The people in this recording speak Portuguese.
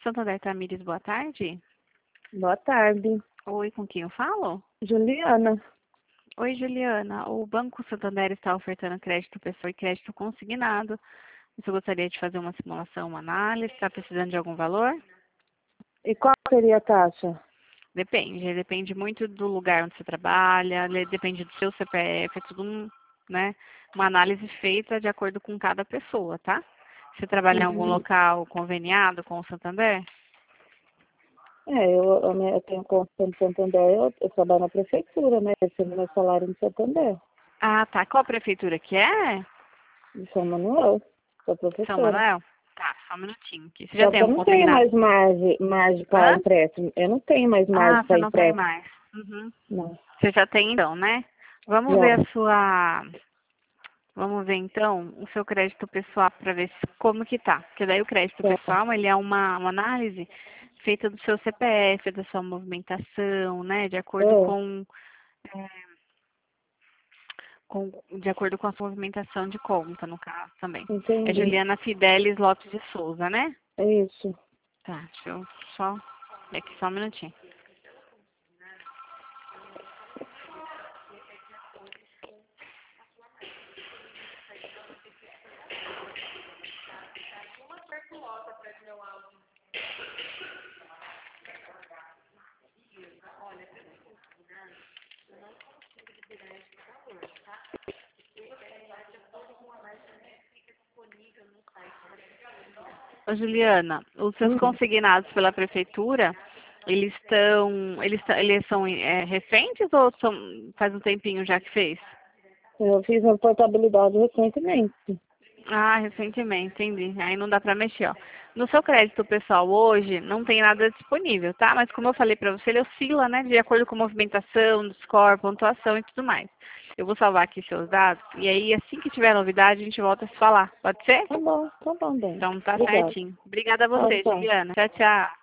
Santander Tamires, boa tarde. Boa tarde. Oi, com quem eu falo? Juliana. Oi, Juliana. O Banco Santander está ofertando crédito pessoal e crédito consignado. Você gostaria de fazer uma simulação, uma análise? Está precisando de algum valor? E qual seria a taxa? Depende muito do lugar onde você trabalha, depende do seu CPF, é tudo né, uma análise feita de acordo com cada pessoa, tá? Você trabalha em algum local conveniado com o Santander? Eu tenho conta no Santander, eu trabalho na prefeitura, né? Recebo meu salário no Santander, Ah, tá. Qual prefeitura que é? de São Manuel. Sou São professora. Manuel? Tá, só um minutinho aqui. Você já Só tem que eu um não tenho consignado? mais margem para Hã? empréstimo. Eu não tenho mais Ah, margem você para não tem empréstimo. mais. Uhum. Não. Você já tem então, né? Vamos ver Já. a sua. Vamos ver então o seu crédito pessoal para ver como que tá. Porque daí o crédito Tá. pessoal, ele é uma análise feita do seu CPF, da sua movimentação, né? De acordo É, é, de acordo com a sua movimentação de conta, no caso também. É entendi. Juliana Fidelis Lopes de Souza, né? É isso. Tá, deixa eu só ver aqui só um minutinho. Ô, Juliana, os seus Hum. consignados pela prefeitura, eles são recentes ou faz um tempinho já que fez? Eu fiz uma portabilidade recentemente. Ah, recentemente, entendi. Aí não dá pra mexer, ó. No seu crédito pessoal hoje, não tem nada disponível, tá? Mas como eu falei pra você, ele oscila, né? De acordo com a movimentação do score, pontuação e tudo mais. Eu vou salvar aqui seus dados e aí, assim que tiver novidade, a gente volta a se falar. Pode ser? Tá bom, bem. Então tá Obrigada. certinho. Obrigada a Tchau, você, tchau. Juliana. Tchau, tchau.